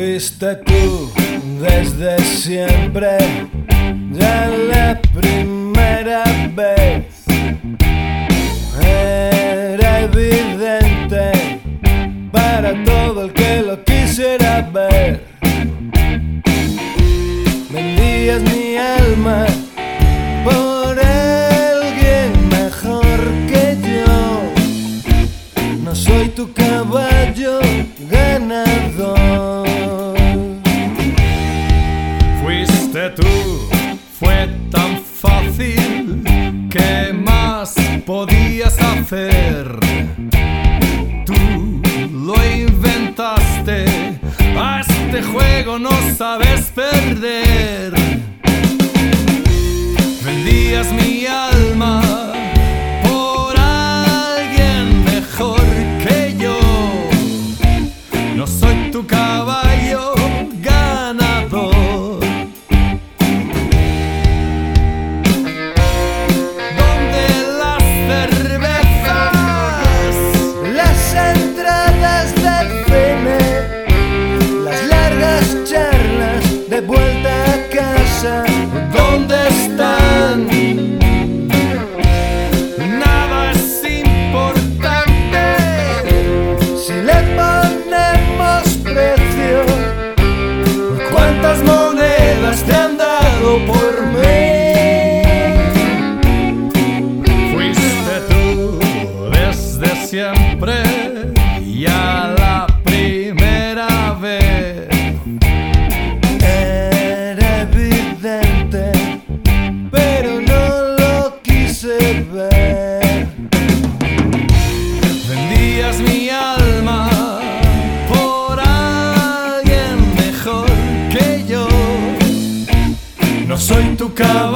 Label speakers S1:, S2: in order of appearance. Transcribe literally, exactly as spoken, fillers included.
S1: Fuiste tú desde siempre, ya la primera vez. Era evidente para todo el que lo quisiera ver. Vendías mi alma por alguien mejor que yo. No soy tu caballo ganador.
S2: Fuiste tú, fue tan fácil. ¿Qué más podías hacer? Tú lo inventaste. A este juego no sabes perder. Vendías mi alma por alguien mejor que yo. No soy tu caballo ganador. ¿Dónde las cervezas?
S1: Las entradas del cine, las largas charlas de vuelta a casa.
S2: ¿Dónde están? Nada es importante
S1: si le ponemos precio.
S2: ¿Cuántas monedas te han dado por mí? Fuiste tú desde siempre y a la primera vez.
S1: Era evidente, pero no lo quise ver.
S2: Vendías mi alma por alguien mejor que yo. No soy tu caballo